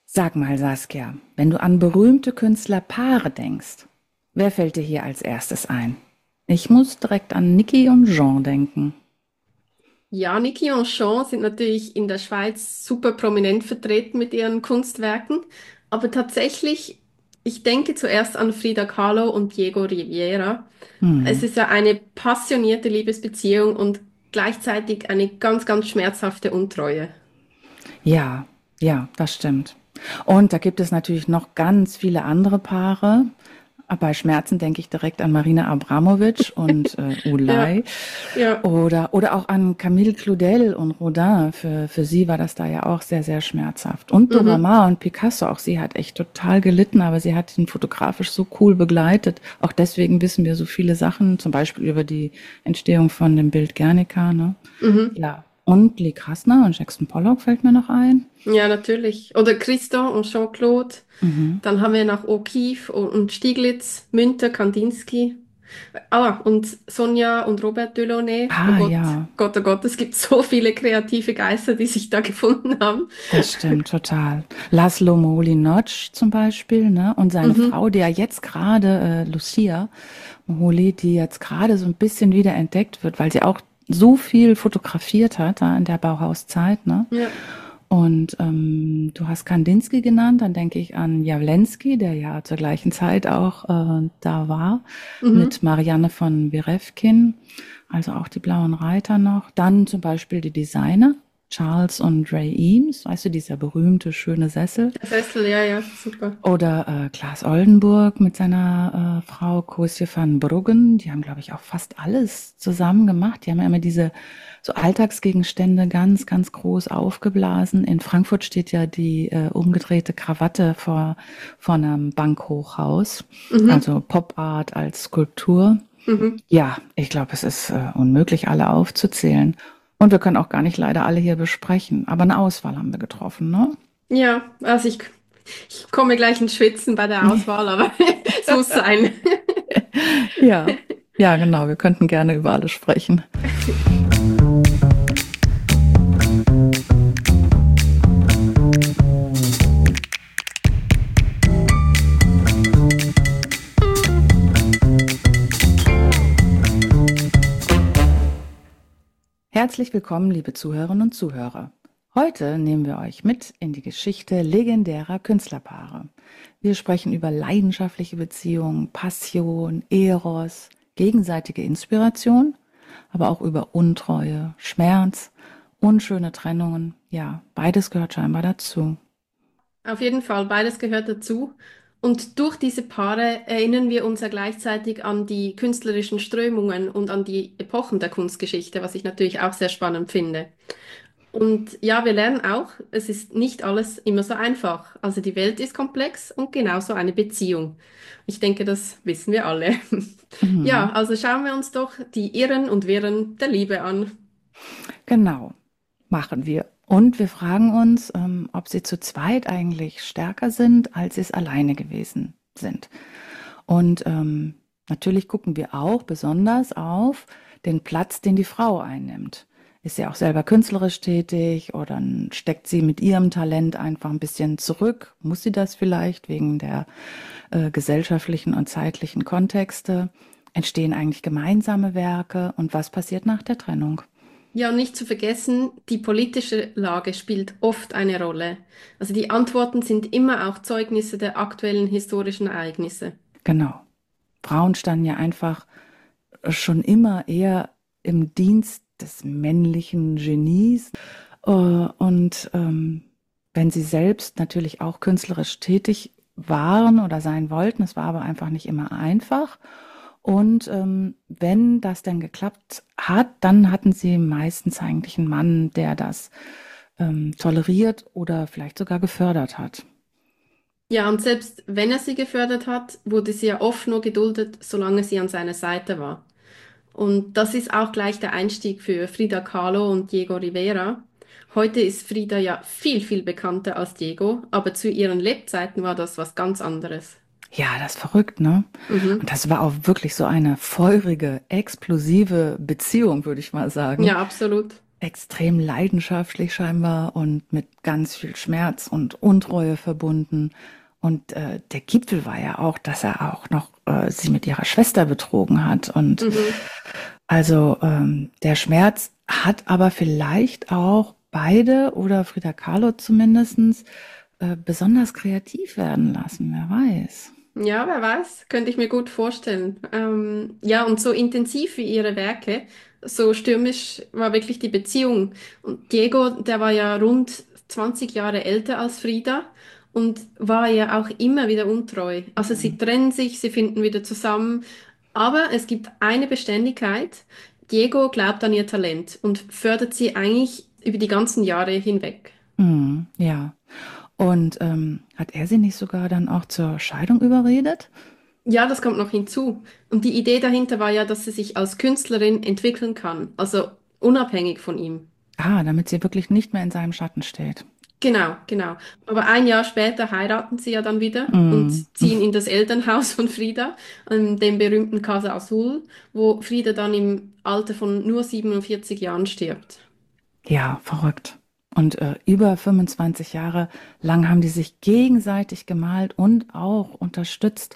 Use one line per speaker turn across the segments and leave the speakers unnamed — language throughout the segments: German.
Sag mal, Saskia, wenn du an berühmte Künstlerpaare denkst, wer fällt dir hier als erstes ein? Ich muss direkt an Niki und Jean denken.
Ja, Niki und Jean sind natürlich in der Schweiz super prominent vertreten mit ihren Kunstwerken, aber tatsächlich, ich denke zuerst an Frida Kahlo und Diego Rivera. Es
Hm.
ist ja eine passionierte Liebesbeziehung und gleichzeitig eine ganz, ganz schmerzhafte Untreue.
Ja, ja, das stimmt. Und da gibt es natürlich noch ganz viele andere Paare. Bei Schmerzen denke ich direkt an Marina Abramovic und
Ja,
Ulay
ja.
oder auch an Camille Claudel und Rodin. Für sie war das da ja auch sehr, sehr schmerzhaft. Und Dora
Mhm.
Maar und Picasso, auch sie hat echt total gelitten, aber sie hat ihn fotografisch so cool begleitet. Auch deswegen wissen wir so viele Sachen, zum Beispiel über die Entstehung von dem Bild Guernica, ne?
Mhm.
Ja. Und Lee Krasner und Jackson Pollock fällt mir noch ein.
Ja, natürlich. Oder Christo und Jean-Claude.
Mhm.
Dann haben wir noch O'Keeffe und Stieglitz, Münter, Kandinsky. Ah, und Sonja und Robert Delaunay. Oh
Ah
Gott,
ja,
Gott, oh Gott, es gibt so viele kreative Geister, die sich da gefunden haben.
das stimmt total. Laszlo Moholy-Nagy zum Beispiel, ne? Und seine
Mhm.
Frau, die ja jetzt gerade, Lucia Moholy, die jetzt gerade so ein bisschen wieder entdeckt wird, weil sie auch so viel fotografiert hat da in der Bauhauszeit, ne?
Ja.
Und du hast Kandinsky genannt, dann denke ich an Jawlensky, der ja zur gleichen Zeit auch da war,
Mhm.
mit Marianne von Werefkin, also auch die Blauen Reiter noch. Dann zum Beispiel die Designer, Charles und Ray Eames, weißt du, dieser berühmte, schöne Sessel.
Der Sessel, ja, ja, super.
Oder Klaas Oldenburg mit seiner Frau Koosje van Bruggen. Die haben, glaube ich, auch fast alles zusammen gemacht. Die haben ja immer diese so Alltagsgegenstände ganz, ganz groß aufgeblasen. In Frankfurt steht ja die umgedrehte Krawatte vor einem Bankhochhaus.
Mhm.
Also Pop Art als Skulptur.
Mhm.
Ja, ich glaube, es ist unmöglich, alle aufzuzählen. Und wir können auch gar nicht leider alle hier besprechen. Aber eine Auswahl haben wir getroffen, ne?
Ja, also ich komme gleich ins Schwitzen bei der Auswahl, aber es muss sein.
Ja, ja, genau. Wir könnten gerne über alles sprechen. Herzlich willkommen, liebe Zuhörerinnen und Zuhörer. Heute nehmen wir euch mit in die Geschichte legendärer Künstlerpaare. Wir sprechen über leidenschaftliche Beziehungen, Passion, Eros, gegenseitige Inspiration, aber auch über Untreue, Schmerz, unschöne Trennungen. Ja, beides gehört scheinbar dazu.
Auf jeden Fall, beides gehört dazu. Und durch diese Paare erinnern wir uns ja gleichzeitig an die künstlerischen Strömungen und an die Epochen der Kunstgeschichte, was ich natürlich auch sehr spannend finde. Und ja, wir lernen auch, es ist nicht alles immer so einfach. Also die Welt ist komplex und genauso eine Beziehung. Ich denke, das wissen wir alle. Ja,
Mhm.
also schauen wir uns doch die Irren und Wirren der Liebe an.
Genau, machen wir. Und wir fragen uns, ob sie zu zweit eigentlich stärker sind, als sie es alleine gewesen sind. Und natürlich gucken wir auch besonders auf den Platz, den die Frau einnimmt. Ist sie auch selber künstlerisch tätig oder steckt sie mit ihrem Talent einfach ein bisschen zurück? Muss sie das vielleicht wegen der gesellschaftlichen und zeitlichen Kontexte? Entstehen eigentlich gemeinsame Werke? Und was passiert nach der Trennung?
Ja, und nicht zu vergessen, die politische Lage spielt oft eine Rolle. Also die Antworten sind immer auch Zeugnisse der aktuellen historischen Ereignisse.
Genau. Frauen standen ja einfach schon immer im Dienst des männlichen Genies. Und wenn sie selbst natürlich auch künstlerisch tätig waren oder sein wollten, es war aber einfach nicht immer einfach. Und wenn das dann geklappt hat, dann hatten sie meistens eigentlich einen Mann, der das toleriert oder vielleicht sogar gefördert hat.
Ja, und selbst wenn er sie gefördert hat, wurde sie ja oft nur geduldet, solange sie an seiner Seite war. Und das ist auch gleich der Einstieg für Frida Kahlo und Diego Rivera. Heute ist Frida ja viel, viel bekannter als Diego, aber zu ihren Lebzeiten war das was ganz anderes.
Ja, das ist verrückt, ne?
Mhm.
Und das war auch wirklich so eine feurige, explosive Beziehung, würde ich mal sagen.
Ja, absolut.
extrem leidenschaftlich scheinbar und mit ganz viel Schmerz und Untreue verbunden. Und der Gipfel war ja auch, dass er auch noch sie mit ihrer Schwester betrogen hat. Und
Mhm.
also der Schmerz hat aber vielleicht auch beide oder Frida Kahlo zumindestens besonders kreativ werden lassen, wer weiß.
Ja, wer weiß, könnte ich mir gut vorstellen. Ja, und so intensiv wie ihre Werke, so stürmisch war wirklich die Beziehung. Und Diego, der war ja rund 20 Jahre älter als Frida und war ja auch immer wieder untreu. Also sie
Mhm.
trennen sich, sie finden wieder zusammen, aber es gibt eine Beständigkeit. Diego glaubt an ihr Talent und fördert sie eigentlich über die ganzen Jahre hinweg.
Mhm, ja. Und hat er sie nicht sogar dann auch zur Scheidung überredet?
Ja, das kommt noch hinzu. Und die Idee dahinter war ja, dass sie sich als Künstlerin entwickeln kann, also unabhängig von ihm.
Ah, damit sie wirklich nicht mehr in seinem Schatten steht.
Genau, genau. Aber ein Jahr später heiraten sie ja dann wieder und
Mhm.
ziehen in das Elternhaus von Frida, dem berühmten Casa Azul, wo Frida dann im Alter von nur 47 Jahren stirbt.
Ja, verrückt. Und über 25 Jahre lang haben die sich gegenseitig gemalt und auch unterstützt.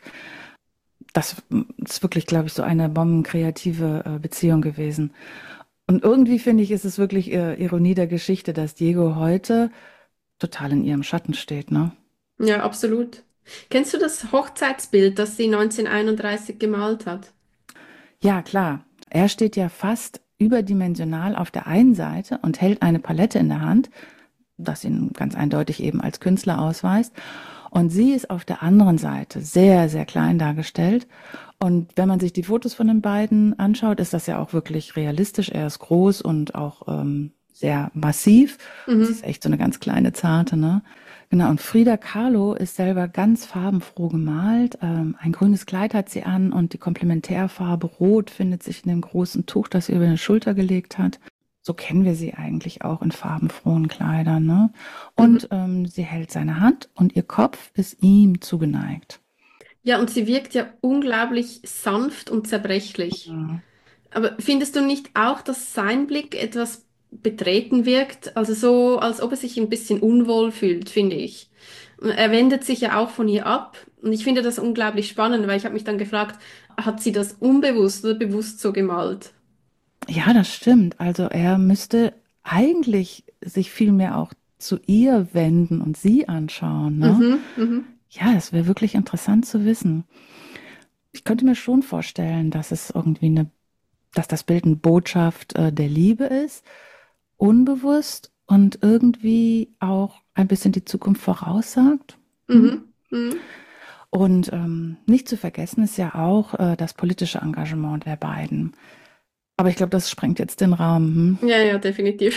Das ist wirklich, glaube ich, so eine bombenkreative Beziehung gewesen. Und irgendwie finde ich, ist es wirklich Ironie der Geschichte, dass Diego heute total in ihrem Schatten steht, ne?
Ja, absolut. Kennst du das Hochzeitsbild, das sie 1931 gemalt hat?
Ja, klar. Er steht ja fast überdimensional auf der einen Seite und hält eine Palette in der Hand, das ihn ganz eindeutig eben als Künstler ausweist. Und sie ist auf der anderen Seite sehr, sehr klein dargestellt. Und wenn man sich die Fotos von den beiden anschaut, ist das ja auch wirklich realistisch. Er ist groß und auch sehr massiv. Sie ist
Mhm.
echt so eine ganz kleine Zarte, ne? Genau, und Frida Kahlo ist selber ganz farbenfroh gemalt. Ein grünes Kleid hat sie an und die Komplementärfarbe Rot findet sich in dem großen Tuch, das sie über den Schulter gelegt hat. So kennen wir sie eigentlich auch in farbenfrohen Kleidern, ne? Und
Mhm.
sie hält seine Hand und ihr Kopf ist ihm zugeneigt.
Ja, und sie wirkt ja unglaublich sanft und zerbrechlich.
Mhm.
Aber findest du nicht auch, dass sein Blick etwas betreten wirkt? Also so, als ob er sich ein bisschen unwohl fühlt, finde ich. Er wendet sich ja auch von ihr ab. Und ich finde das unglaublich spannend, weil ich habe mich dann gefragt, hat sie das unbewusst oder bewusst so gemalt?
Ja, das stimmt. Also er müsste eigentlich sich viel mehr auch zu ihr wenden und sie anschauen, ne?
Mhm, mhm,
Ja, das wäre wirklich interessant zu wissen. Ich könnte mir schon vorstellen, dass es irgendwie dass das Bild eine Botschaft der Liebe ist, unbewusst und irgendwie auch ein bisschen die Zukunft voraussagt. Hm?
mhm, mhm.
Und nicht zu vergessen ist ja auch das politische Engagement der beiden. Aber ich glaube, das sprengt jetzt den Rahmen.
Ja, ja, definitiv.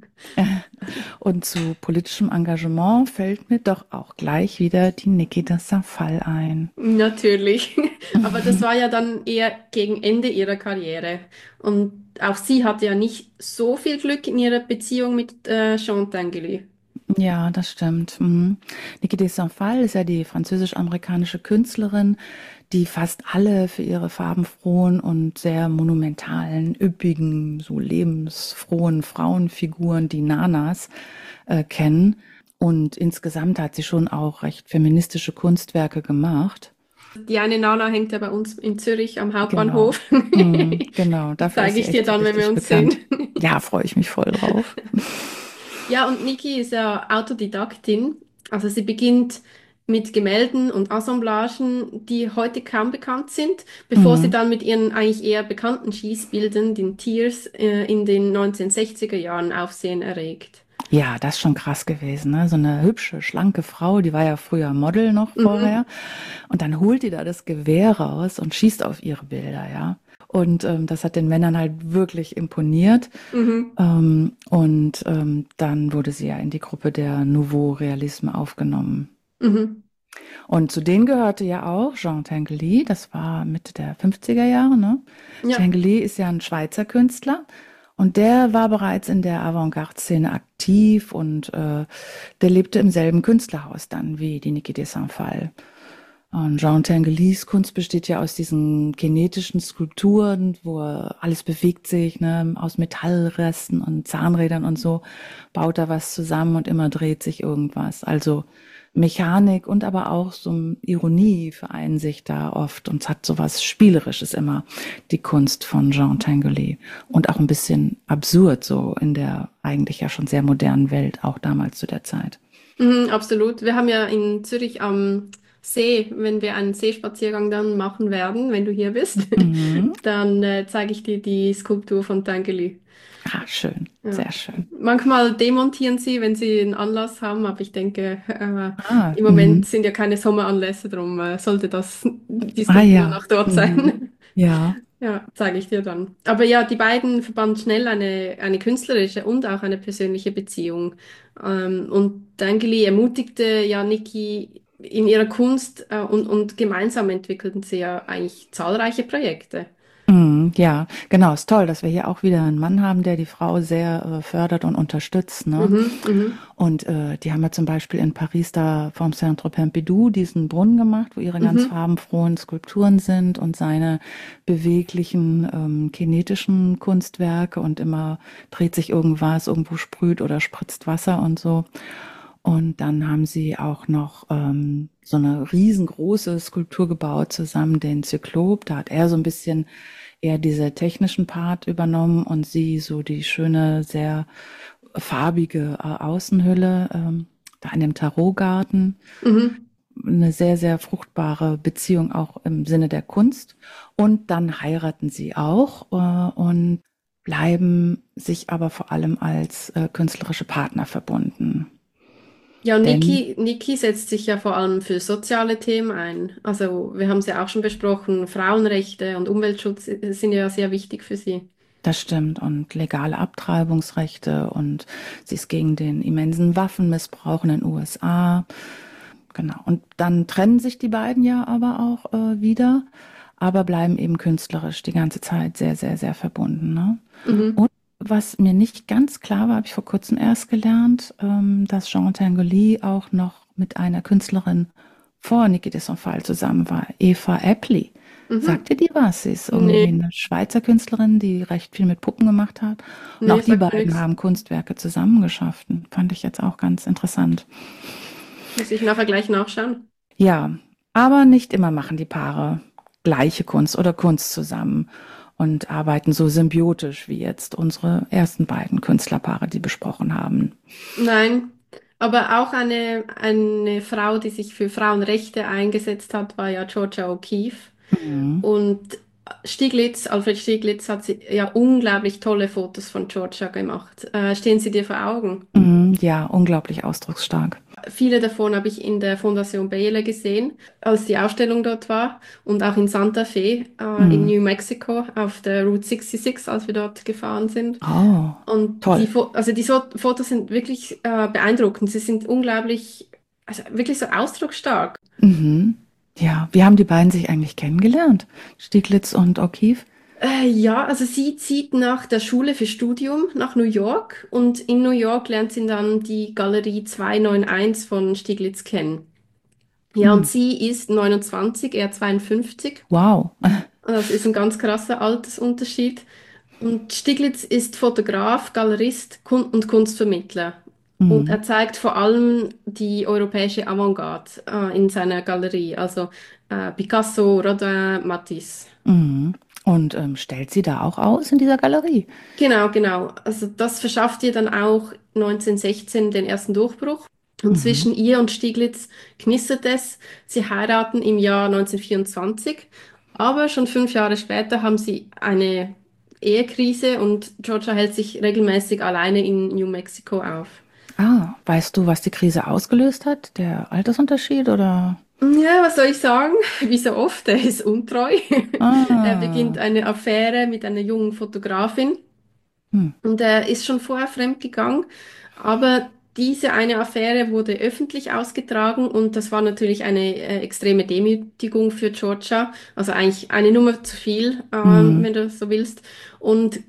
Und zu politischem Engagement fällt mir doch auch gleich wieder die Niki de Saint-Phalle ein.
Natürlich. Aber das war ja dann eher gegen Ende ihrer Karriere. Und auch sie hatte ja nicht so viel Glück in ihrer Beziehung mit Jean Tinguely.
Ja, das stimmt. Mhm. Niki de Saint-Phalle ist ja die französisch-amerikanische Künstlerin, die fast alle für ihre farbenfrohen und sehr monumentalen, üppigen, so lebensfrohen Frauenfiguren, die Nanas, kennen. Und insgesamt hat sie schon auch recht feministische Kunstwerke gemacht.
Die eine Nana hängt ja bei uns in Zürich am
Genau.
Hauptbahnhof.
Mhm, genau,
Die
dafür ist
zeige
sie
ich dir
echt so
dann, wenn wir
richtig
uns sehen.
bekannt. Ja, freue ich mich voll drauf.
Ja, und Niki ist ja Autodidaktin. Also sie beginnt mit Gemälden und Assemblagen, die heute kaum bekannt sind, bevor sie
Mhm.
dann mit ihren eigentlich eher bekannten Schießbildern, den Tiers, in den 1960er Jahren Aufsehen erregt.
Ja, das ist schon krass gewesen, ne? So eine hübsche, schlanke Frau, die war ja früher Model noch
Mhm,
vorher. Und dann holt die da das Gewehr raus und schießt auf ihre Bilder, ja. Und das hat den Männern halt wirklich imponiert.
mhm,
Dann wurde sie ja in die Gruppe der Nouveau Realisme aufgenommen.
mhm.
Und zu denen gehörte ja auch Jean Tinguely, das war Mitte der 50er Jahre, ne?
Ja,
Tinguely ist ja ein Schweizer Künstler und der war bereits in der Avantgarde-Szene aktiv und der lebte im selben Künstlerhaus dann wie die Niki de Saint-Phalle. Und Jean Tinguelys Kunst besteht ja aus diesen kinetischen Skulpturen, wo alles bewegt sich, ne, aus Metallresten und Zahnrädern und so, baut er was zusammen und immer dreht sich irgendwas. Also Mechanik und aber auch so Ironie vereinen sich da oft und es hat so was Spielerisches immer, die Kunst von Jean Tinguely. Und auch ein bisschen absurd so in der eigentlich ja schon sehr modernen Welt, auch damals zu der Zeit.
Mhm, absolut. Wir haben ja in Zürich am See, wenn wir einen Seespaziergang dann machen werden, wenn du hier bist,
Mhm.
dann zeige ich dir die Skulptur von Tinguely.
Ah, schön,
Ja.
sehr schön.
Manchmal demontieren sie, wenn sie einen Anlass haben, aber ich denke,
Ah,
im Moment
mhm.
sind ja keine Sommeranlässe, darum sollte das die
Ah
Skulptur
ja.
noch dort
Mhm.
sein.
Ja.
Ja, zeige ich dir dann. Aber ja, die beiden verbanden schnell eine künstlerische und auch eine persönliche Beziehung. Und Dengeli ermutigte ja Niki in ihrer Kunst und gemeinsam entwickelten sie ja eigentlich zahlreiche Projekte.
Mhm, ja, genau. Ist toll, dass wir hier auch wieder einen Mann haben, der die Frau sehr fördert und unterstützt, ne?
Mhm, mhm,
Und die haben ja zum Beispiel in Paris da vom Centre Pompidou diesen Brunnen gemacht, wo ihre ganz
mhm.
farbenfrohen Skulpturen sind und seine beweglichen kinetischen Kunstwerke und immer dreht sich irgendwas, irgendwo sprüht oder spritzt Wasser und so. Und dann haben sie auch noch so eine riesengroße Skulptur gebaut zusammen, den Zyklop. Da hat er so ein bisschen eher diese technischen Part übernommen und sie so die schöne, sehr farbige Außenhülle da in dem Tarotgarten.
Mhm.
Eine sehr, sehr fruchtbare Beziehung auch im Sinne der Kunst. Und dann heiraten sie auch und bleiben sich aber vor allem als künstlerische Partner verbunden.
Ja, und
Denn
Niki setzt sich ja vor allem für soziale Themen ein. Also wir haben es ja auch schon besprochen, Frauenrechte und Umweltschutz sind ja sehr wichtig für sie.
das stimmt. Und legale Abtreibungsrechte und sie ist gegen den immensen Waffenmissbrauch in den USA. Genau. Und dann trennen sich die beiden ja aber auch wieder, aber bleiben eben künstlerisch die ganze Zeit sehr, sehr, sehr verbunden. Ne?
Mhm.
Und was mir nicht ganz klar war, habe ich vor kurzem erst gelernt, dass Jean Tinguely auch noch mit einer Künstlerin vor Niki de Saint-Phalle zusammen war, Eva Eppley.
Mhm.
Sagt ihr die was? Sie ist irgendwie
Nee,
eine Schweizer Künstlerin, die recht viel mit Puppen gemacht hat. Und auch
nee,
die
sagt mir
beiden
nichts.
haben Kunstwerke zusammen geschaffen. Fand ich jetzt auch ganz interessant.
Muss ich nachher gleich nachschauen.
Ja, aber nicht immer machen die Paare gleiche Kunst oder Kunst zusammen und arbeiten so symbiotisch wie jetzt unsere ersten beiden Künstlerpaare, die besprochen haben.
Nein, aber auch eine Frau, die sich für Frauenrechte eingesetzt hat, war ja Georgia O'Keeffe.
Mhm.
Und Alfred Stieglitz hat ja unglaublich tolle Fotos von Georgia gemacht. Stehen sie dir vor Augen?
Mhm, ja, unglaublich ausdrucksstark.
Viele davon habe ich in der Fondation Baylor gesehen, als die Ausstellung dort war und auch in Santa Fe, in
Mhm.
New Mexico auf der Route 66, als wir dort gefahren sind.
Oh,
Und
toll.
also die Fotos sind wirklich beeindruckend. Sie sind unglaublich, also wirklich so ausdrucksstark.
Mhm. Ja, wie haben die beiden sich eigentlich kennengelernt? Stieglitz und O'Keeffe?
Ja, also sie zieht nach der Schule für Studium nach New York und in New York lernt sie dann die Galerie 291 von Stieglitz kennen. Ja, und
Mhm.
sie ist 29, er 52.
Wow.
Das ist ein ganz krasser Altersunterschied. Und Stieglitz ist Fotograf, Galerist und Kunstvermittler. Und
Mhm.
er zeigt vor allem die europäische Avantgarde in seiner Galerie, also Picasso, Rodin, Matisse.
Mhm. Und stellt sie da auch aus in dieser Galerie?
Genau, genau. Also das verschafft ihr dann auch 1916 den ersten Durchbruch. Und
Mhm.
zwischen ihr und Stieglitz knistert es. Sie heiraten im Jahr 1924, aber schon 5 Jahre später haben sie eine Ehekrise und Georgia hält sich regelmäßig alleine in New Mexico auf.
Ah, weißt du, was die Krise ausgelöst hat? Der Altersunterschied oder?
Ja, was soll ich sagen? Wie so oft, er ist untreu. Er beginnt
Ah,
eine Affäre mit einer jungen Fotografin.
hm,
Und er ist schon vorher fremdgegangen, aber diese eine Affäre wurde öffentlich ausgetragen und das war natürlich eine extreme Demütigung für Georgia, also eigentlich eine Nummer zu viel,
hm,
wenn du so willst. Und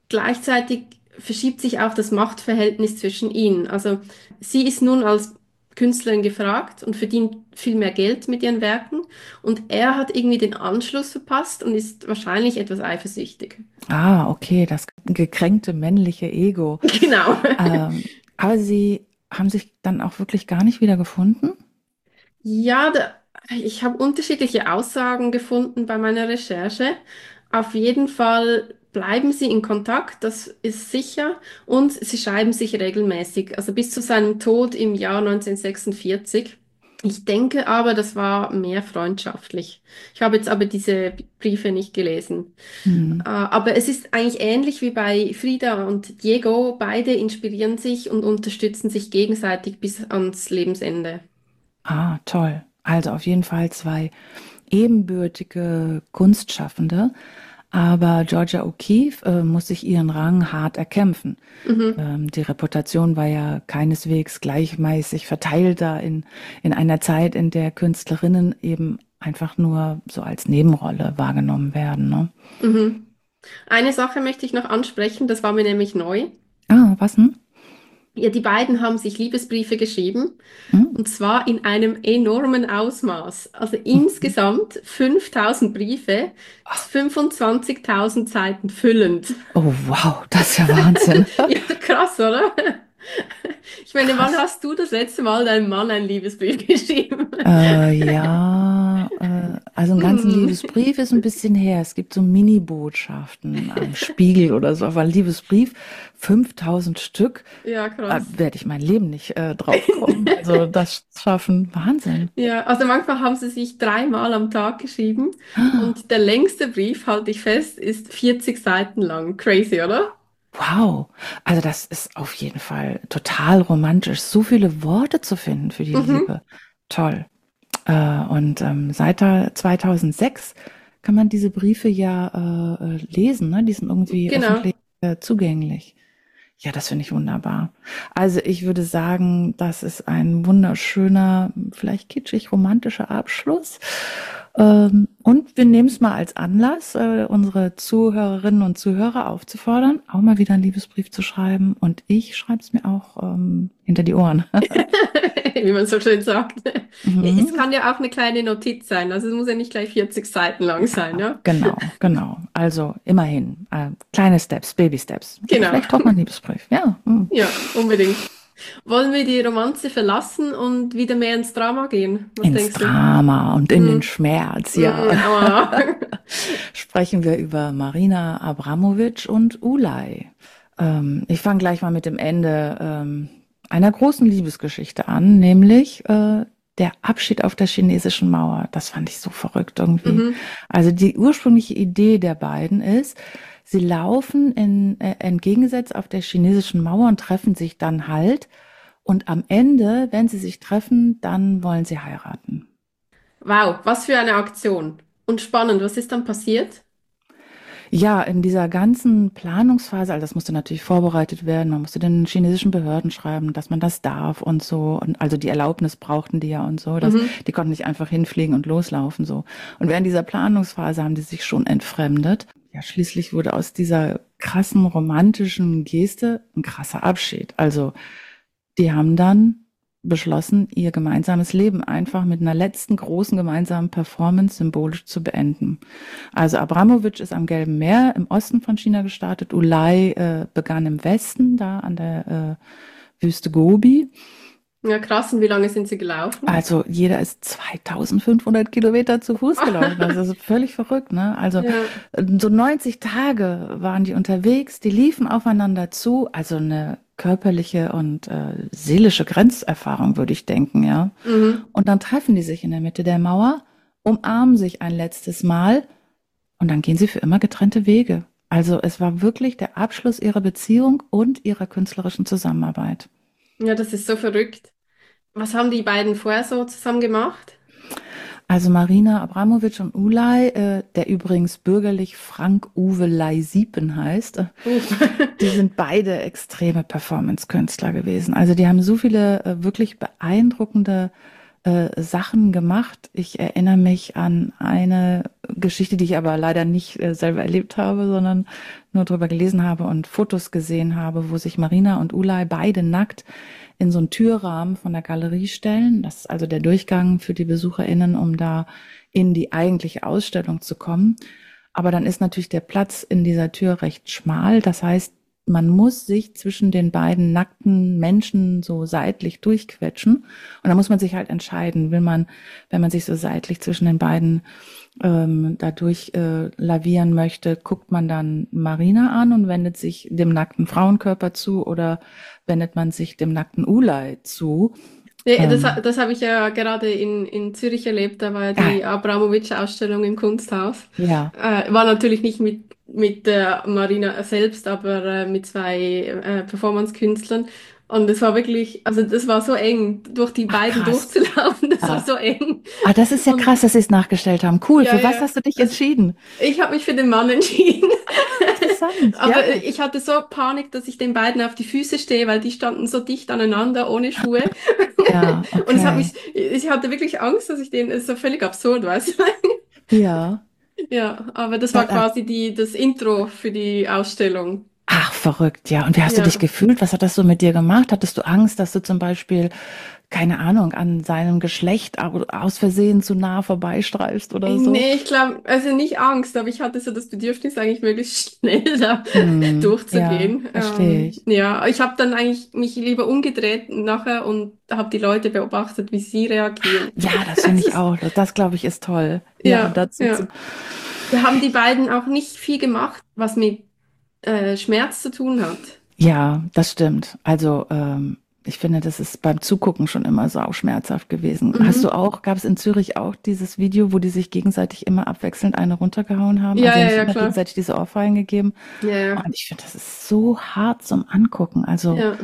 gleichzeitig verschiebt sich auch das Machtverhältnis zwischen ihnen. Also sie ist nun als Künstlerin gefragt und verdient viel mehr Geld mit ihren Werken. Und er hat irgendwie den Anschluss verpasst und ist wahrscheinlich etwas eifersüchtig.
Ah, okay, das gekränkte männliche Ego.
Genau.
Aber Sie haben sich dann auch wirklich gar nicht wieder gefunden?
Ja, ich habe unterschiedliche Aussagen gefunden bei meiner Recherche. Auf jeden Fall bleiben sie in Kontakt, das ist sicher, und sie schreiben sich regelmäßig, also bis zu seinem Tod im Jahr 1946. Ich denke aber, das war mehr freundschaftlich. Ich habe jetzt aber diese Briefe nicht gelesen.
Hm.
Aber es ist eigentlich ähnlich wie bei Frida und Diego. Beide inspirieren sich und unterstützen sich gegenseitig bis ans Lebensende.
Ah, toll. Also auf jeden Fall zwei ebenbürtige Kunstschaffende. Aber Georgia O'Keeffe muss sich ihren Rang hart erkämpfen.
Mhm.
Die Reputation war ja keineswegs gleichmäßig verteilt da in einer Zeit, in der Künstlerinnen eben einfach nur so als Nebenrolle wahrgenommen werden. Ne?
Mhm. Eine Sache möchte ich noch ansprechen, das war mir nämlich neu.
Ah, was denn?
Ja, die beiden haben sich Liebesbriefe geschrieben
Hm?
und zwar in einem enormen Ausmaß. Also insgesamt 5000 Briefe, 25.000 Seiten füllend.
Oh, wow, das ist ja Wahnsinn.
Ja, krass, oder? Ich meine, wann
Krass.
hast du das letzte Mal deinem Mann einen Liebesbrief geschrieben?
Ja, also einen ganzen
Hm.
Liebesbrief ist ein bisschen her. Es gibt so Mini-Botschaften am Spiegel oder so, aber ein Liebesbrief, 5000 Stück,
Ja, krass.
werde ich mein Leben nicht drauf kommen. Also das schaffen, Wahnsinn.
Ja, also manchmal haben sie sich dreimal am Tag geschrieben und der längste Brief, halte ich fest, ist 40 Seiten lang. Crazy, oder?
Wow, also das ist auf jeden Fall total romantisch, so viele Worte zu finden für die
Mhm,
Liebe. Toll. Und seit 2006 kann man diese Briefe ja lesen, ne? Die sind irgendwie
genau.
öffentlich zugänglich. Ja, das finde ich wunderbar. Also ich würde sagen, das ist ein wunderschöner, vielleicht kitschig romantischer Abschluss. Und wir nehmen es mal als Anlass, unsere Zuhörerinnen und Zuhörer aufzufordern, auch mal wieder einen Liebesbrief zu schreiben. Und ich schreibe es mir auch hinter die Ohren.
Wie man so schön sagt. Ja, es
Mhm.
kann ja auch eine kleine Notiz sein, also es muss ja nicht gleich 40 Seiten lang sein, ja?
Genau, genau. Also immerhin kleine Steps, Baby Steps. Und
Genau.
vielleicht doch mal ein Liebesbrief. Ja,
Ja, unbedingt. Wollen wir die Romanze verlassen und wieder mehr ins Drama gehen? Was
ins
denkst du?
Drama und in den
Hm,
Schmerz, ja.
aua.
Sprechen wir über Marina Abramovic und Ulay. Ich fange gleich mal mit dem Ende einer großen Liebesgeschichte an, nämlich der Abschied auf der chinesischen Mauer. Das fand ich so verrückt irgendwie.
Mhm.
Also die ursprüngliche Idee der beiden ist, sie laufen entgegengesetzt auf der chinesischen Mauer und treffen sich dann halt. Und am Ende, wenn sie sich treffen, dann wollen sie heiraten.
Wow, was für eine Aktion. Und spannend, was ist dann passiert?
Ja, in dieser ganzen Planungsphase, also das musste natürlich vorbereitet werden, man musste den chinesischen Behörden schreiben, dass man das darf und so. Und also die Erlaubnis brauchten die ja und so, dass
Mhm.
die konnten nicht einfach hinfliegen und loslaufen so. Und während dieser Planungsphase haben die sich schon entfremdet. Ja, schließlich wurde aus dieser krassen romantischen Geste ein krasser Abschied. Also die haben dann beschlossen, ihr gemeinsames Leben einfach mit einer letzten großen gemeinsamen Performance symbolisch zu beenden. Also Abramovic ist am Gelben Meer im Osten von China gestartet. Ulay begann im Westen, da an der Wüste Gobi.
Ja, krass. Und wie lange sind sie gelaufen?
Also jeder ist 2500 Kilometer zu Fuß gelaufen. Das ist völlig verrückt, ne? Also
Ja.
so 90 Tage waren die unterwegs, die liefen aufeinander zu. Also eine körperliche und seelische Grenzerfahrung, würde ich denken, ja.
Mhm.
Und dann treffen die sich in der Mitte der Mauer, umarmen sich ein letztes Mal und dann gehen sie für immer getrennte Wege. Also es war wirklich der Abschluss ihrer Beziehung und ihrer künstlerischen Zusammenarbeit.
Ja, das ist so verrückt. Was haben die beiden vorher so zusammen gemacht?
Also Marina Abramovic und Ulay, der übrigens bürgerlich Frank-Uwe Leisiepen heißt,
Uff.
die sind beide extreme Performance-Künstler gewesen. Also die haben so viele wirklich beeindruckende Sachen gemacht. Ich erinnere mich an eine Geschichte, die ich aber leider nicht selber erlebt habe, sondern nur drüber gelesen habe und Fotos gesehen habe, wo sich Marina und Ulay beide nackt in so einen Türrahmen von der Galerie stellen. Das ist also der Durchgang für die BesucherInnen, um da in die eigentliche Ausstellung zu kommen. Aber dann ist natürlich der Platz in dieser Tür recht schmal. Das heißt, man muss sich zwischen den beiden nackten Menschen so seitlich durchquetschen. Und da muss man sich halt entscheiden, will man, wenn man sich so seitlich zwischen den beiden dadurch lavieren möchte, guckt man dann Marina an und wendet sich dem nackten Frauenkörper zu oder wendet man sich dem nackten Ulay zu.
Ja, das habe ich ja gerade in Zürich erlebt. Da war ja
Ja,
die Abramowitsch-Ausstellung im Kunsthaus.
ja.
War natürlich nicht mit Marina selbst, aber mit zwei Performance-Künstlern. Und es war wirklich, also das war so eng, durch die
Ach,
beiden
krass.
durchzulaufen. Das war
Ja.
so eng.
Ah, das ist ja
Und
krass, dass Sie es nachgestellt haben. Cool.
ja,
Für was
ja,
hast du dich entschieden?
ich habe mich für den Mann entschieden.
Interessant,
Aber
ja.
ich hatte so Panik, dass ich den beiden auf die Füße stehe, weil die standen so dicht aneinander ohne Schuhe.
Ja,
Und
okay.
ich hatte wirklich Angst, dass ich den, es ist so völlig absurd, weißt du?
Ja.
Ja, aber das
Ja,
war quasi das Intro für die Ausstellung.
ach, verrückt, ja. Und wie hast du dich
Ja.
gefühlt? Was hat das so mit dir gemacht? Hattest du Angst, dass du zum Beispiel, keine Ahnung, an seinem Geschlecht aus Versehen zu nah vorbeistreifst oder so?
Nee, ich glaube, also nicht Angst, aber ich hatte so das Bedürfnis, eigentlich möglichst schnell da
Hm, ja,
durchzugehen.
verstehe ich.
Ja, ich habe dann eigentlich mich lieber umgedreht nachher und habe die Leute beobachtet, wie sie reagieren.
Ja, das finde
Das
ich
ist,
auch. Das glaube ich ist toll. Ja,
ja,
dazu
ja.
zu.
Da haben die beiden auch nicht viel gemacht, was mit Schmerz zu tun hat.
Ja, das stimmt. Also, ich finde, das ist beim Zugucken schon immer sau schmerzhaft gewesen. Hast du
Mhm.
auch, gab es in Zürich auch dieses Video, wo die sich gegenseitig immer abwechselnd eine runtergehauen haben?
Ja,
Also, sie haben
ja,
sich
ja,
immer
klar.
gegenseitig diese Ohrfeigen gegeben.
Ja, ja.
Und ich finde, das ist so hart zum Angucken. Also,
Ja.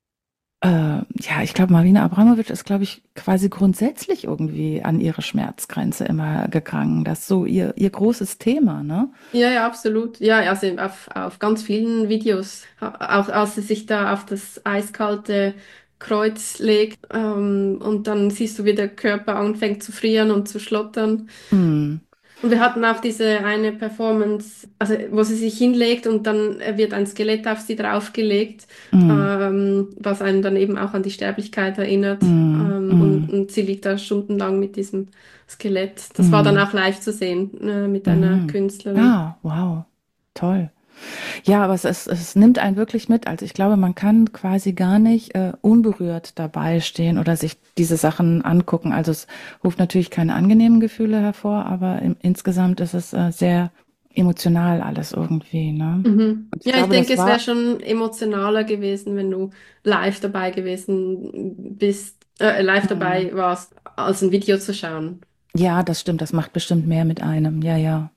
ja, ich glaube, Marina Abramovic ist, glaube ich, quasi grundsätzlich irgendwie an ihre Schmerzgrenze immer gegangen. Das ist so ihr großes Thema, ne?
Ja, ja, absolut. Ja, also auf ganz vielen Videos, auch als sie sich da auf das eiskalte Kreuz legt, und dann siehst du, wie der Körper anfängt zu frieren und zu schlottern.
Hm,
Und wir hatten auch diese eine Performance, also wo sie sich hinlegt und dann wird ein Skelett auf sie draufgelegt,
hm,
was einen dann eben auch an die Sterblichkeit erinnert.
hm, hm,
Und sie liegt da stundenlang mit diesem Skelett. Das war dann
hm,
auch live zu sehen, mit einer
hm.
Künstlerin.
Ah, wow, toll. Ja, aber es nimmt einen wirklich mit. Also ich glaube, man kann quasi gar nicht unberührt dabei stehen oder sich diese Sachen angucken. Also es ruft natürlich keine angenehmen Gefühle hervor, aber insgesamt ist es sehr emotional alles irgendwie, ne?
Mhm.
Und ich
Ja, ich
glaube,
denke,
das
es wäre
war,
schon emotionaler gewesen, wenn du live dabei gewesen bist, live
hm,
dabei warst, als ein Video zu schauen.
ja, das stimmt, das macht bestimmt mehr mit einem. Ja, ja.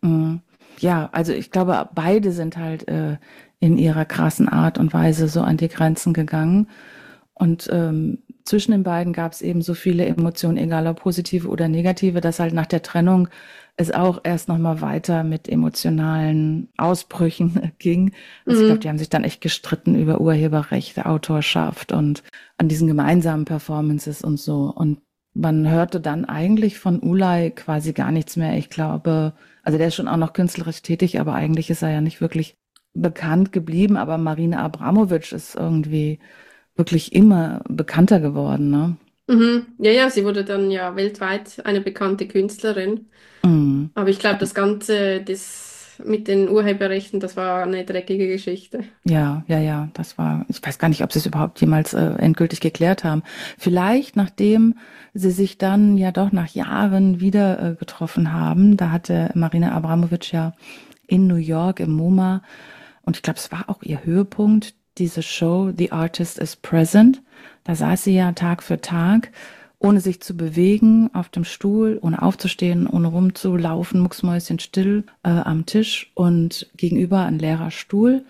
Ja, also ich glaube, beide sind halt in ihrer krassen Art und Weise so an die Grenzen gegangen. Und zwischen den beiden gab es eben so viele Emotionen, egal ob positive oder negative, dass halt nach der Trennung es auch erst noch mal weiter mit emotionalen Ausbrüchen ging. Also ich glaube, die
Mhm.
haben sich dann echt gestritten über Urheberrechte, Autorschaft und an diesen gemeinsamen Performances und so. Und man hörte dann eigentlich von Ulay quasi gar nichts mehr. Ich glaube, also der ist schon auch noch künstlerisch tätig, aber eigentlich ist er ja nicht wirklich bekannt geblieben. Aber Marina Abramovic ist irgendwie wirklich immer bekannter geworden, ne?
Mhm. Ja, ja, sie wurde dann ja weltweit eine bekannte Künstlerin.
Mm.
Aber ich glaube, das Ganze, das mit den Urheberrechten, das war eine dreckige Geschichte.
Ja, ja, ja, das war, ich weiß gar nicht, ob sie es überhaupt jemals endgültig geklärt haben. Vielleicht, nachdem sie sich dann ja doch nach Jahren wieder getroffen haben, da hatte Marina Abramovic ja in New York im MoMA, und ich glaube, es war auch ihr Höhepunkt, diese Show The Artist is Present. Da saß sie ja Tag für Tag, ohne sich zu bewegen, auf dem Stuhl, ohne aufzustehen, ohne rumzulaufen, mucksmäuschenstill am Tisch und gegenüber ein leerer Stuhl.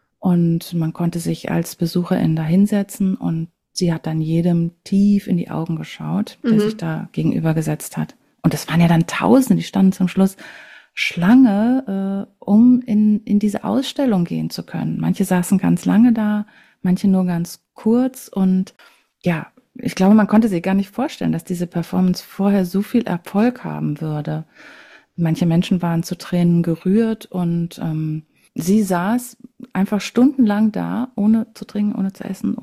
Und man konnte sich als Besucherin da hinsetzen und sie hat dann jedem tief in die Augen geschaut, der sich
Mhm.
da gegenüber gesetzt hat. Und das waren ja dann Tausende, die standen zum Schluss Schlange, um in diese Ausstellung gehen zu können. Manche saßen ganz lange da, manche nur ganz kurz. Und ja, ich glaube, man konnte sich gar nicht vorstellen, dass diese Performance vorher so viel Erfolg haben würde. Manche Menschen waren zu Tränen gerührt und sie saß einfach stundenlang da, ohne zu trinken, ohne zu essen, ohne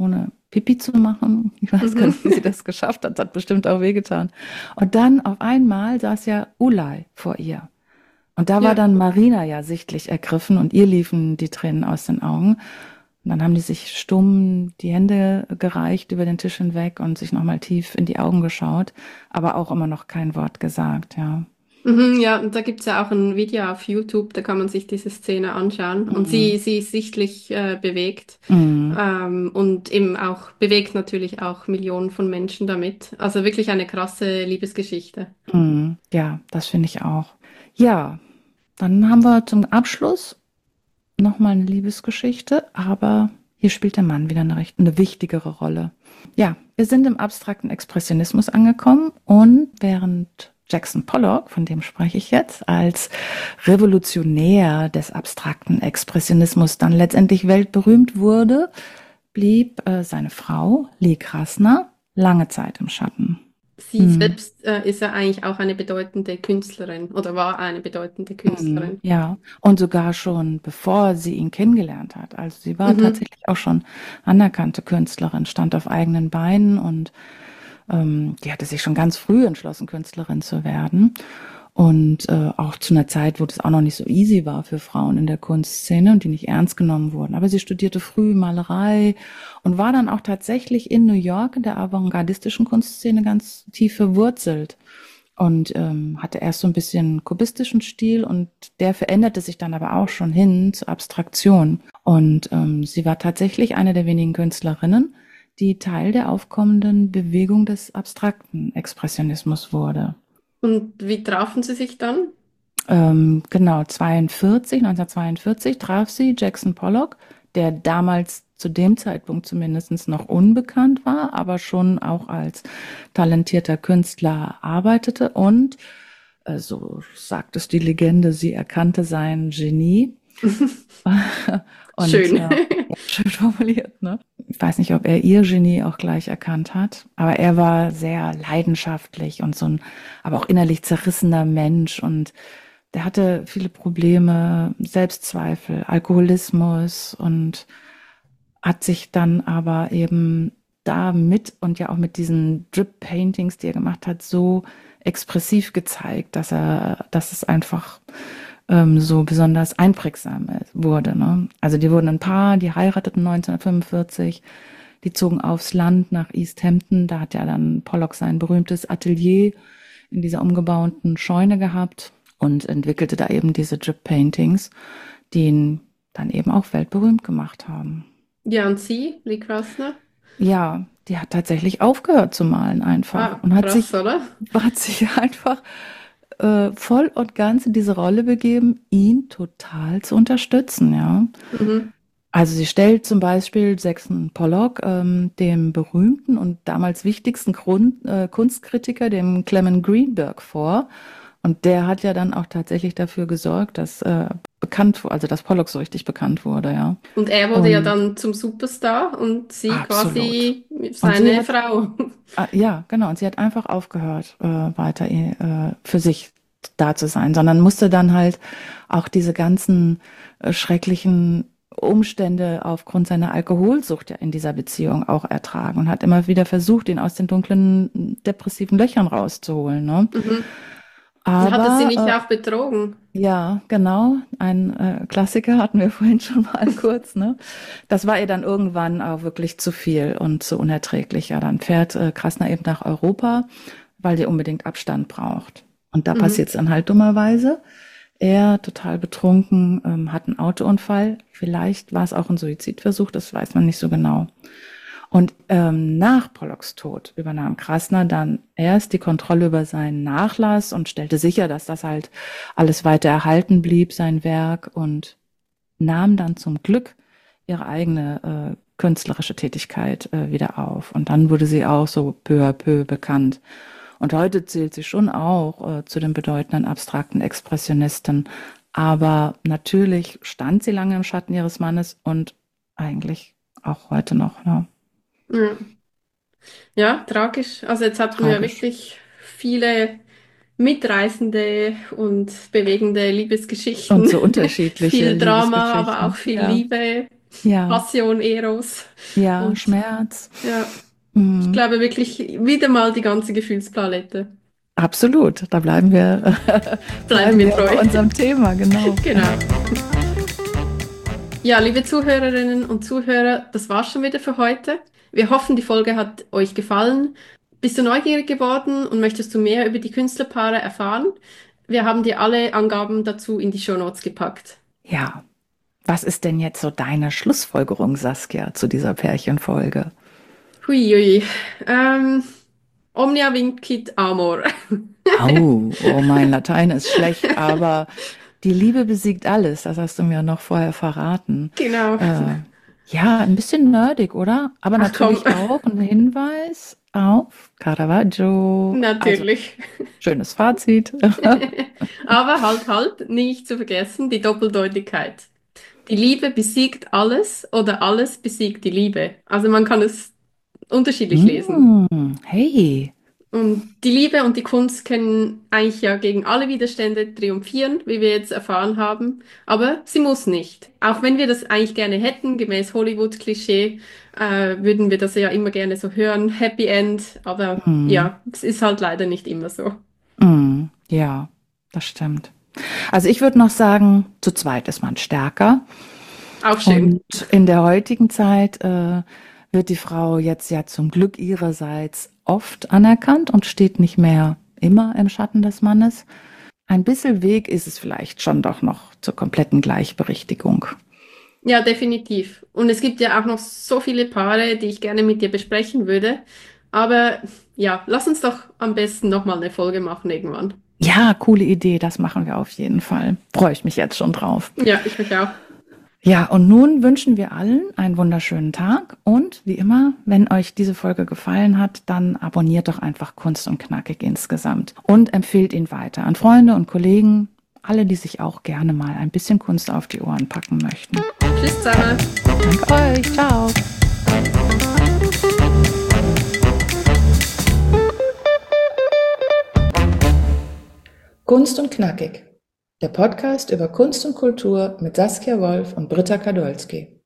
Pipi zu machen. Ich weiß gar nicht, wie sie
Mhm.
das geschafft hat. Das hat bestimmt auch wehgetan. Und dann auf einmal saß ja Ulay vor ihr. Und da war
Ja.
dann Marina ja sichtlich ergriffen und ihr liefen die Tränen aus den Augen. Und dann haben die sich stumm die Hände gereicht über den Tisch hinweg und sich nochmal tief in die Augen geschaut, aber auch immer noch kein Wort gesagt, ja.
Mhm, ja, und da gibt's ja auch ein Video auf YouTube, da kann man sich diese Szene anschauen. Und
Mhm.
sie ist sichtlich bewegt
Mhm.
und eben auch bewegt natürlich auch Millionen von Menschen damit. Also wirklich eine krasse Liebesgeschichte.
Mhm. Ja, das finde ich auch. Ja, dann haben wir zum Abschluss nochmal eine Liebesgeschichte, aber hier spielt der Mann wieder eine wichtigere Rolle. Ja, wir sind im abstrakten Expressionismus angekommen und während Jackson Pollock, von dem spreche ich jetzt, als Revolutionär des abstrakten Expressionismus dann letztendlich weltberühmt wurde, blieb seine Frau Lee Krasner lange Zeit im Schatten.
Sie
Hm.
selbst ist ja eigentlich auch eine bedeutende Künstlerin oder war eine bedeutende
Mhm,
Künstlerin.
ja, und sogar schon bevor sie ihn kennengelernt hat. Also sie war
Mhm.
tatsächlich auch schon anerkannte Künstlerin, stand auf eigenen Beinen und die hatte sich schon ganz früh entschlossen, Künstlerin zu werden. Und auch zu einer Zeit, wo das auch noch nicht so easy war für Frauen in der Kunstszene und die nicht ernst genommen wurden. Aber sie studierte früh Malerei und war dann auch tatsächlich in New York in der avantgardistischen Kunstszene ganz tief verwurzelt und hatte erst so ein bisschen kubistischen Stil und der veränderte sich dann aber auch schon hin zur Abstraktion. Und sie war tatsächlich eine der wenigen Künstlerinnen, die Teil der aufkommenden Bewegung des abstrakten Expressionismus wurde.
Und wie trafen Sie sich dann?
Genau, 1942 traf sie Jackson Pollock, der damals zu dem Zeitpunkt zumindest noch unbekannt war, aber schon auch als talentierter Künstler arbeitete und, so sagt es die Legende, sie erkannte sein Genie. Und
Schön.
ja, schön formuliert, ne? Ich weiß nicht, ob er ihr Genie auch gleich erkannt hat, aber er war sehr leidenschaftlich und so ein, aber auch innerlich zerrissener Mensch und der hatte viele Probleme, Selbstzweifel, Alkoholismus und hat sich dann aber eben damit und ja auch mit diesen Drip Paintings, die er gemacht hat, so expressiv gezeigt, dass es einfach so besonders einprägsam wurde. Ne? Also die wurden ein Paar, die heirateten 1945, die zogen aufs Land nach East Hampton. Da hat ja dann Pollock sein berühmtes Atelier in dieser umgebauten Scheune gehabt und entwickelte da eben diese Drip Paintings, die ihn dann eben auch weltberühmt gemacht haben.
Ja, und Sie, Lee Krasner?
Ja, die hat tatsächlich aufgehört zu malen einfach
Ah,
und
krass, oder?
hat sich einfach voll und ganz in diese Rolle begeben, ihn total zu unterstützen, ja.
Mhm.
Also sie stellt zum Beispiel Jackson Pollock, dem berühmten und damals wichtigsten Kunstkritiker, dem Clement Greenberg, vor. Und der hat ja dann auch tatsächlich dafür gesorgt, dass also dass Pollock so richtig bekannt wurde, ja.
Und er wurde ja
Und
dann zum Superstar und Sie
absolut.
quasi
Und sie
seine
hat,
Frau.
ja, genau, und sie hat einfach aufgehört, weiter für sich da zu sein, sondern musste dann halt auch diese ganzen schrecklichen Umstände aufgrund seiner Alkoholsucht ja in dieser Beziehung auch ertragen und hat immer wieder versucht, ihn aus den dunklen, depressiven Löchern rauszuholen, ne?
Mhm. Hat er Sie nicht
Aber
auch betrogen?
ja, genau. Ein Klassiker hatten wir vorhin schon mal kurz, ne? Das war ihr dann irgendwann auch wirklich zu viel und zu unerträglich. Ja, dann fährt Krasner eben nach Europa, weil die unbedingt Abstand braucht. Und da
Mhm.
passiert es dann halt dummerweise. Er, total betrunken, hat einen Autounfall. Vielleicht war es auch ein Suizidversuch, das weiß man nicht so genau. Und nach Pollocks Tod übernahm Krasner dann erst die Kontrolle über seinen Nachlass und stellte sicher, dass das halt alles weiter erhalten blieb, sein Werk, und nahm dann zum Glück ihre eigene künstlerische Tätigkeit wieder auf. Und dann wurde sie auch so peu à peu bekannt. Und heute zählt sie schon auch zu den bedeutenden abstrakten Expressionisten. Aber natürlich stand sie lange im Schatten ihres Mannes und eigentlich auch heute noch, ne?
Ja. Ja, tragisch. Also jetzt hatten wir
Tragisch.
wirklich viele mitreißende und bewegende
Und
Liebesgeschichten.
so unterschiedliche
Viel Drama, aber auch
Liebesgeschichten.
viel
Ja,
Liebe.
Ja,
Passion, Eros.
ja,
Und
Schmerz.
ja, ich
Mhm.
glaube wirklich wieder mal die ganze Gefühlspalette.
Absolut, da bleiben wir,
Bleiben
bleiben
wir
wir
treu.
bei unserem Thema, genau.
Genau. Ja, liebe Zuhörerinnen und Zuhörer, das war's schon wieder für heute. Wir hoffen, die Folge hat euch gefallen. Bist du neugierig geworden und möchtest du mehr über die Künstlerpaare erfahren? Wir haben dir alle Angaben dazu in die Shownotes gepackt.
Ja, was ist denn jetzt so deine Schlussfolgerung, Saskia, zu dieser Pärchenfolge?
Huiui. Ähm, Omnia vincit amor.
Au, oh, mein Latein ist schlecht, aber die Liebe besiegt alles. Das hast du mir noch vorher verraten.
Genau.
Äh, ja, ein bisschen nerdig, oder? Aber
Ach komm,
natürlich auch ein Hinweis auf Caravaggio. Also,
natürlich.
schönes Fazit.
Aber halt, nicht zu vergessen, die Doppeldeutigkeit. Die Liebe besiegt alles oder alles besiegt die Liebe. Also man kann es unterschiedlich lesen.
Hey.
Und die Liebe und die Kunst können eigentlich ja gegen alle Widerstände triumphieren, wie wir jetzt erfahren haben. Aber sie muss nicht. Auch wenn wir das eigentlich gerne hätten, gemäß Hollywood-Klischee, würden wir das ja immer gerne so hören. Happy End. Aber
Hm,
ja, es ist halt leider nicht immer so.
ja, das stimmt. Also ich würde noch sagen, zu zweit ist man stärker.
Auch schön.
Und in der heutigen Zeit wird die Frau jetzt ja zum Glück ihrerseits oft anerkannt und steht nicht mehr immer im Schatten des Mannes. Ein bisschen Weg ist es vielleicht schon doch noch zur kompletten Gleichberechtigung.
Ja, definitiv. Und es gibt ja auch noch so viele Paare, die ich gerne mit dir besprechen würde. Aber ja, lass uns doch am besten nochmal eine Folge machen irgendwann.
Ja, coole Idee, das machen wir auf jeden Fall. Freue ich mich jetzt schon drauf.
Ja, ich mich auch.
Ja, und nun wünschen wir allen einen wunderschönen Tag und wie immer, wenn euch diese Folge gefallen hat, dann abonniert doch einfach Kunst und Knackig insgesamt und empfehlt ihn weiter an Freunde und Kollegen, alle, die sich auch gerne mal ein bisschen Kunst auf die Ohren packen möchten.
Tschüss zusammen.
Danke euch, ciao. Kunst und Knackig, der Podcast über Kunst und Kultur mit Saskia Wolf und Britta Kadolski.